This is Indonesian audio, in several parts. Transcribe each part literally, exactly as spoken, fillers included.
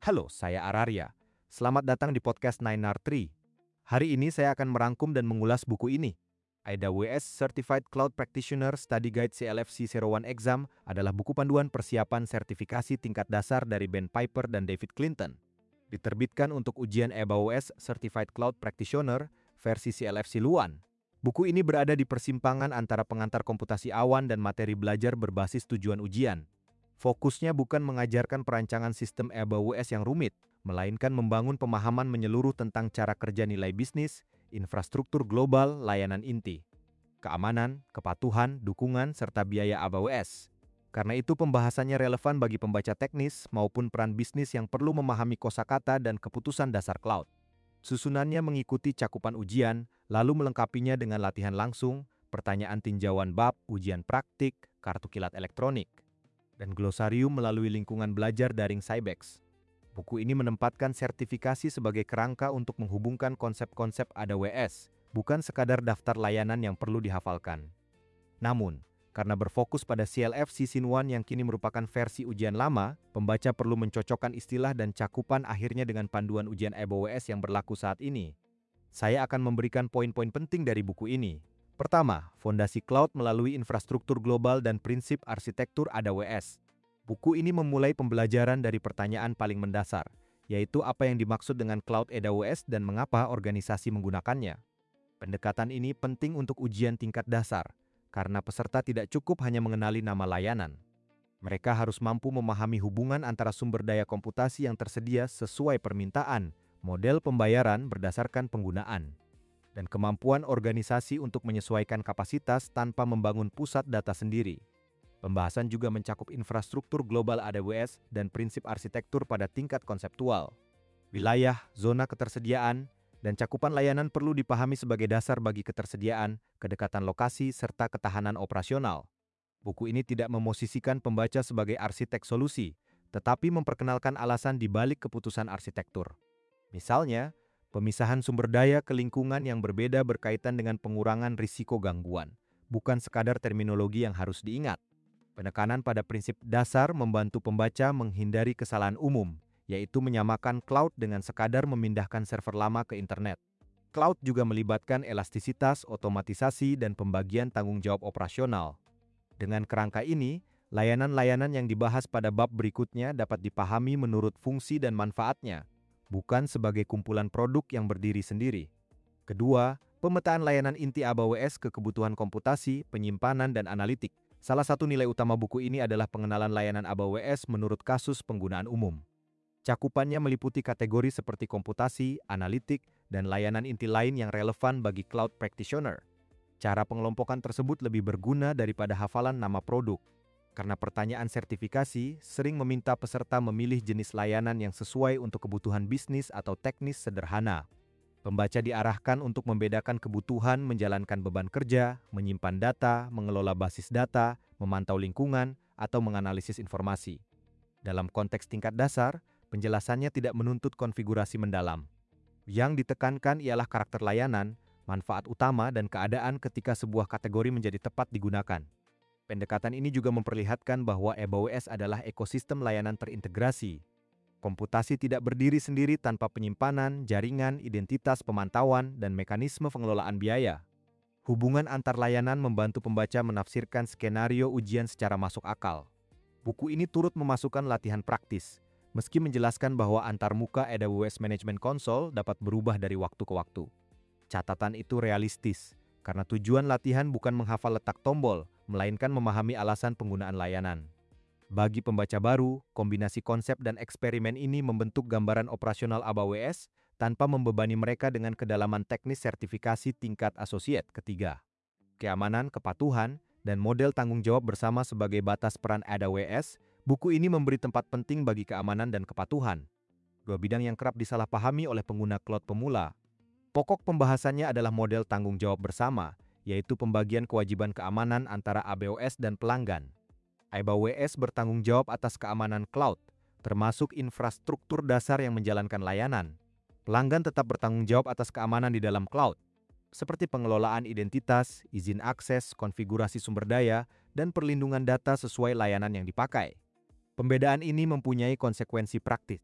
Halo, saya Araria. Selamat datang di podcast nine R three. Hari ini saya akan merangkum dan mengulas buku ini. A W S Certified Cloud Practitioner Study Guide C L F C zero one Exam adalah buku panduan persiapan sertifikasi tingkat dasar dari Ben Piper dan David Clinton. Diterbitkan untuk ujian A W S Certified Cloud Practitioner versi C L F C Luan. Buku ini berada di persimpangan antara pengantar komputasi awan dan materi belajar berbasis tujuan ujian. Fokusnya bukan mengajarkan perancangan sistem A W S yang rumit, melainkan membangun pemahaman menyeluruh tentang cara kerja nilai bisnis, infrastruktur global, layanan inti, keamanan, kepatuhan, dukungan, serta biaya A W S. Karena itu pembahasannya relevan bagi pembaca teknis maupun peran bisnis yang perlu memahami kosakata dan keputusan dasar cloud. Susunannya mengikuti cakupan ujian, lalu melengkapinya dengan latihan langsung, pertanyaan tinjauan bab, ujian praktik, kartu kilat elektronik, dan glosarium melalui lingkungan belajar daring Cybex. Buku ini menempatkan sertifikasi sebagai kerangka untuk menghubungkan konsep-konsep A W S, bukan sekadar daftar layanan yang perlu dihafalkan. Namun, karena berfokus pada C L F Season one yang kini merupakan versi ujian lama, pembaca perlu mencocokkan istilah dan cakupan akhirnya dengan panduan ujian A W S yang berlaku saat ini. Saya akan memberikan poin-poin penting dari buku ini. Pertama, fondasi cloud melalui infrastruktur global dan prinsip arsitektur A W S. Buku ini memulai pembelajaran dari pertanyaan paling mendasar, yaitu apa yang dimaksud dengan cloud A W S dan mengapa organisasi menggunakannya. Pendekatan ini penting untuk ujian tingkat dasar, karena peserta tidak cukup hanya mengenali nama layanan. Mereka harus mampu memahami hubungan antara sumber daya komputasi yang tersedia sesuai permintaan, model pembayaran berdasarkan penggunaan, dan kemampuan organisasi untuk menyesuaikan kapasitas tanpa membangun pusat data sendiri. Pembahasan juga mencakup infrastruktur global A W S dan prinsip arsitektur pada tingkat konseptual. Wilayah, zona ketersediaan, dan cakupan layanan perlu dipahami sebagai dasar bagi ketersediaan, kedekatan lokasi, serta ketahanan operasional. Buku ini tidak memosisikan pembaca sebagai arsitek solusi, tetapi memperkenalkan alasan di balik keputusan arsitektur. Misalnya, pemisahan sumber daya ke lingkungan yang berbeda berkaitan dengan pengurangan risiko gangguan, bukan sekadar terminologi yang harus diingat. Penekanan pada prinsip dasar membantu pembaca menghindari kesalahan umum, yaitu menyamakan cloud dengan sekadar memindahkan server lama ke internet. Cloud juga melibatkan elastisitas, otomatisasi, dan pembagian tanggung jawab operasional. Dengan kerangka ini, layanan-layanan yang dibahas pada bab berikutnya dapat dipahami menurut fungsi dan manfaatnya, bukan sebagai kumpulan produk yang berdiri sendiri. Kedua, pemetaan layanan inti A W S ke kebutuhan komputasi, penyimpanan, dan analitik. Salah satu nilai utama buku ini adalah pengenalan layanan A W S menurut kasus penggunaan umum. Cakupannya meliputi kategori seperti komputasi, analitik, dan layanan inti lain yang relevan bagi cloud practitioner. Cara pengelompokan tersebut lebih berguna daripada hafalan nama produk, karena pertanyaan sertifikasi sering meminta peserta memilih jenis layanan yang sesuai untuk kebutuhan bisnis atau teknis sederhana. Pembaca diarahkan untuk membedakan kebutuhan menjalankan beban kerja, menyimpan data, mengelola basis data, memantau lingkungan, atau menganalisis informasi. Dalam konteks tingkat dasar, penjelasannya tidak menuntut konfigurasi mendalam. Yang ditekankan ialah karakter layanan, manfaat utama, dan keadaan ketika sebuah kategori menjadi tepat digunakan. Pendekatan ini juga memperlihatkan bahwa A W S adalah ekosistem layanan terintegrasi. Komputasi tidak berdiri sendiri tanpa penyimpanan, jaringan, identitas pemantauan, dan mekanisme pengelolaan biaya. Hubungan antar layanan membantu pembaca menafsirkan skenario ujian secara masuk akal. Buku ini turut memasukkan latihan praktis, meski menjelaskan bahwa antarmuka A W S Management Console dapat berubah dari waktu ke waktu. Catatan itu realistis, karena tujuan latihan bukan menghafal letak tombol, melainkan memahami alasan penggunaan layanan. Bagi pembaca baru, kombinasi konsep dan eksperimen ini membentuk gambaran operasional A W S tanpa membebani mereka dengan kedalaman teknis sertifikasi tingkat associate ketiga. Keamanan, kepatuhan, dan model tanggung jawab bersama sebagai batas peran A W S, buku ini memberi tempat penting bagi keamanan dan kepatuhan. Dua bidang yang kerap disalahpahami oleh pengguna cloud pemula. Pokok pembahasannya adalah model tanggung jawab bersama, yaitu pembagian kewajiban keamanan antara A W S dan pelanggan. A W S bertanggung jawab atas keamanan cloud, termasuk infrastruktur dasar yang menjalankan layanan. Pelanggan tetap bertanggung jawab atas keamanan di dalam cloud, seperti pengelolaan identitas, izin akses, konfigurasi sumber daya, dan perlindungan data sesuai layanan yang dipakai. Pembedaan ini mempunyai konsekuensi praktis.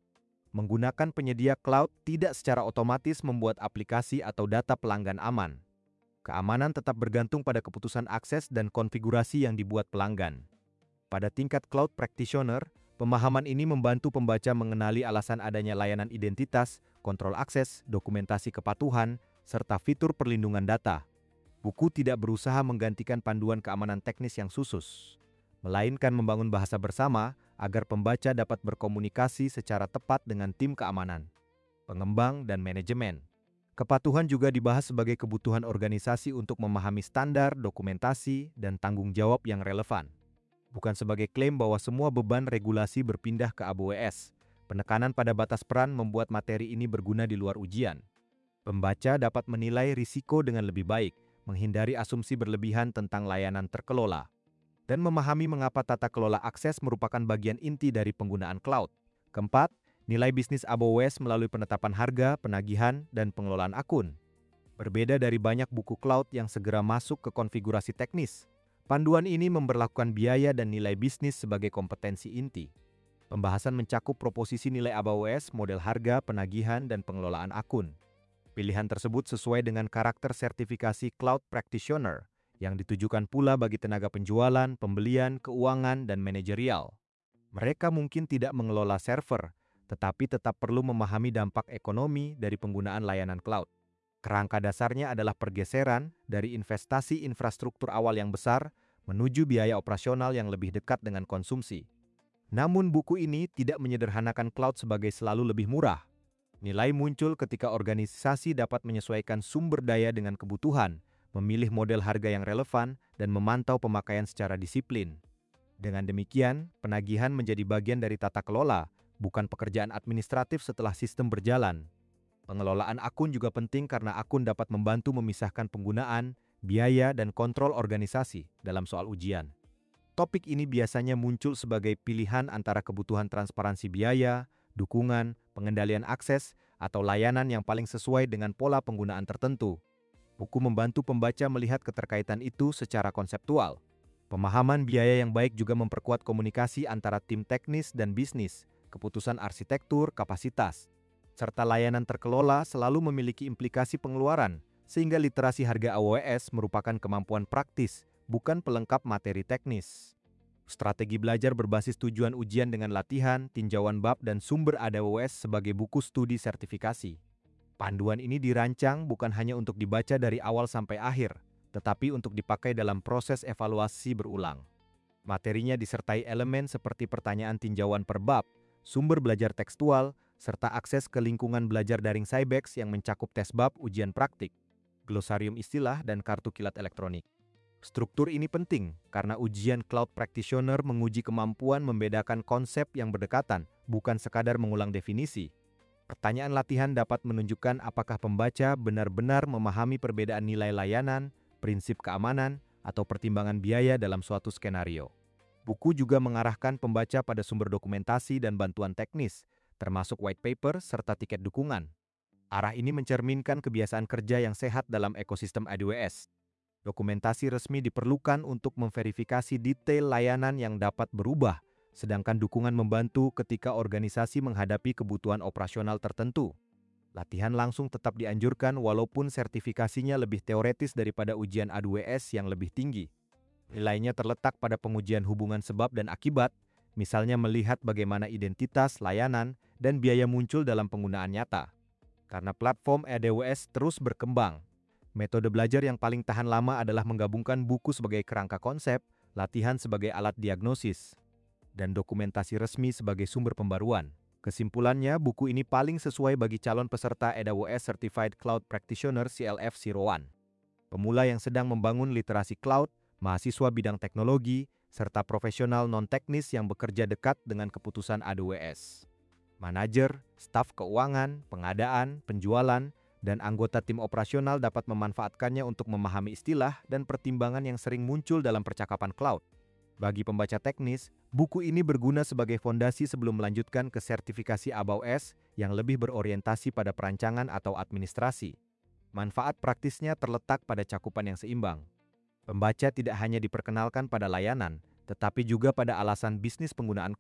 Menggunakan penyedia cloud tidak secara otomatis membuat aplikasi atau data pelanggan aman. Keamanan tetap bergantung pada keputusan akses dan konfigurasi yang dibuat pelanggan. Pada tingkat cloud practitioner, pemahaman ini membantu pembaca mengenali alasan adanya layanan identitas, kontrol akses, dokumentasi kepatuhan, serta fitur perlindungan data. Buku tidak berusaha menggantikan panduan keamanan teknis yang khusus, melainkan membangun bahasa bersama agar pembaca dapat berkomunikasi secara tepat dengan tim keamanan, pengembang, dan manajemen. Kepatuhan juga dibahas sebagai kebutuhan organisasi untuk memahami standar, dokumentasi, dan tanggung jawab yang relevan. Bukan sebagai klaim bahwa semua beban regulasi berpindah ke A W S. Penekanan pada batas peran membuat materi ini berguna di luar ujian. Pembaca dapat menilai risiko dengan lebih baik, menghindari asumsi berlebihan tentang layanan terkelola, dan memahami mengapa tata kelola akses merupakan bagian inti dari penggunaan cloud. Keempat, nilai bisnis A W S melalui penetapan harga, penagihan, dan pengelolaan akun. Berbeda dari banyak buku cloud yang segera masuk ke konfigurasi teknis, panduan ini memberlakukan biaya dan nilai bisnis sebagai kompetensi inti. Pembahasan mencakup proposisi nilai A W S, model harga, penagihan, dan pengelolaan akun. Pilihan tersebut sesuai dengan karakter sertifikasi Cloud Practitioner, yang ditujukan pula bagi tenaga penjualan, pembelian, keuangan, dan manajerial. Mereka mungkin tidak mengelola server, tetapi tetap perlu memahami dampak ekonomi dari penggunaan layanan cloud. Kerangka dasarnya adalah pergeseran dari investasi infrastruktur awal yang besar menuju biaya operasional yang lebih dekat dengan konsumsi. Namun buku ini tidak menyederhanakan cloud sebagai selalu lebih murah. Nilai muncul ketika organisasi dapat menyesuaikan sumber daya dengan kebutuhan, memilih model harga yang relevan, dan memantau pemakaian secara disiplin. Dengan demikian, penagihan menjadi bagian dari tata kelola, bukan pekerjaan administratif setelah sistem berjalan. Pengelolaan akun juga penting karena akun dapat membantu memisahkan penggunaan, biaya, dan kontrol organisasi dalam soal ujian. Topik ini biasanya muncul sebagai pilihan antara kebutuhan transparansi biaya, dukungan, pengendalian akses, atau layanan yang paling sesuai dengan pola penggunaan tertentu. Buku membantu pembaca melihat keterkaitan itu secara konseptual. Pemahaman biaya yang baik juga memperkuat komunikasi antara tim teknis dan bisnis, keputusan arsitektur, kapasitas, serta layanan terkelola selalu memiliki implikasi pengeluaran, sehingga literasi harga A W S merupakan kemampuan praktis, bukan pelengkap materi teknis. Strategi belajar berbasis tujuan ujian dengan latihan, tinjauan bab, dan sumber A W S sebagai buku studi sertifikasi. Panduan ini dirancang bukan hanya untuk dibaca dari awal sampai akhir, tetapi untuk dipakai dalam proses evaluasi berulang. Materinya disertai elemen seperti pertanyaan tinjauan per bab, sumber belajar tekstual, serta akses ke lingkungan belajar daring Cybex yang mencakup tes bab, ujian praktik, glosarium istilah, dan kartu kilat elektronik. Struktur ini penting karena ujian Cloud Practitioner menguji kemampuan membedakan konsep yang berdekatan, bukan sekadar mengulang definisi. Pertanyaan latihan dapat menunjukkan apakah pembaca benar-benar memahami perbedaan nilai layanan, prinsip keamanan, atau pertimbangan biaya dalam suatu skenario. Buku juga mengarahkan pembaca pada sumber dokumentasi dan bantuan teknis, termasuk white paper serta tiket dukungan. Arah ini mencerminkan kebiasaan kerja yang sehat dalam ekosistem A W S. Dokumentasi resmi diperlukan untuk memverifikasi detail layanan yang dapat berubah, sedangkan dukungan membantu ketika organisasi menghadapi kebutuhan operasional tertentu. Latihan langsung tetap dianjurkan walaupun sertifikasinya lebih teoretis daripada ujian A W S yang lebih tinggi. Nilainya terletak pada pengujian hubungan sebab dan akibat, misalnya melihat bagaimana identitas, layanan, dan biaya muncul dalam penggunaan nyata. Karena platform A W S terus berkembang, metode belajar yang paling tahan lama adalah menggabungkan buku sebagai kerangka konsep, latihan sebagai alat diagnosis, dan dokumentasi resmi sebagai sumber pembaruan. Kesimpulannya, buku ini paling sesuai bagi calon peserta A W S Certified Cloud Practitioner C L F zero one. Pemula yang sedang membangun literasi cloud, mahasiswa bidang teknologi, serta profesional non-teknis yang bekerja dekat dengan keputusan A W S. Manajer, staf keuangan, pengadaan, penjualan, dan anggota tim operasional dapat memanfaatkannya untuk memahami istilah dan pertimbangan yang sering muncul dalam percakapan cloud. Bagi pembaca teknis, buku ini berguna sebagai fondasi sebelum melanjutkan ke sertifikasi A W S yang lebih berorientasi pada perancangan atau administrasi. Manfaat praktisnya terletak pada cakupan yang seimbang. Pembaca tidak hanya diperkenalkan pada layanan, tetapi juga pada alasan bisnis penggunaan cloud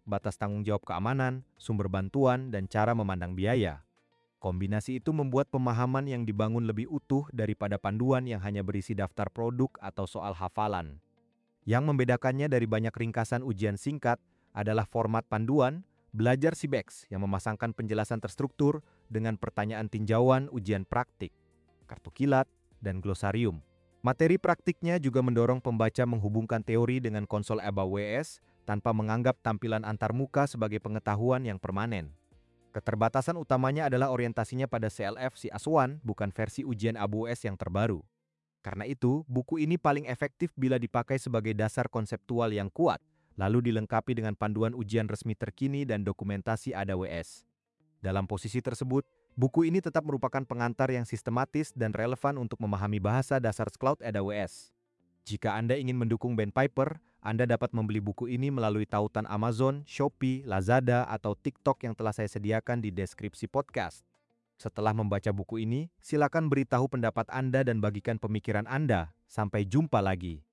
batas tanggung jawab keamanan, sumber bantuan, dan cara memandang biaya. Kombinasi itu membuat pemahaman yang dibangun lebih utuh daripada panduan yang hanya berisi daftar produk atau soal hafalan. Yang membedakannya dari banyak ringkasan ujian singkat adalah format panduan, belajar Sibex yang memasangkan penjelasan terstruktur dengan pertanyaan tinjauan ujian praktik, kartu kilat, dan glosarium. Materi praktiknya juga mendorong pembaca menghubungkan teori dengan konsol E B A W S tanpa menganggap tampilan antarmuka sebagai pengetahuan yang permanen. Keterbatasan utamanya adalah orientasinya pada C L F C A S one, bukan versi ujian A B W S yang terbaru. Karena itu, buku ini paling efektif bila dipakai sebagai dasar konseptual yang kuat, lalu dilengkapi dengan panduan ujian resmi terkini dan dokumentasi A D W S. Dalam posisi tersebut, buku ini tetap merupakan pengantar yang sistematis dan relevan untuk memahami bahasa dasar cloud A D W S. Jika Anda ingin mendukung Ben Piper, Anda dapat membeli buku ini melalui tautan Amazon, Shopee, Lazada, atau TikTok yang telah saya sediakan di deskripsi podcast. Setelah membaca buku ini, silakan beritahu pendapat Anda dan bagikan pemikiran Anda. Sampai jumpa lagi.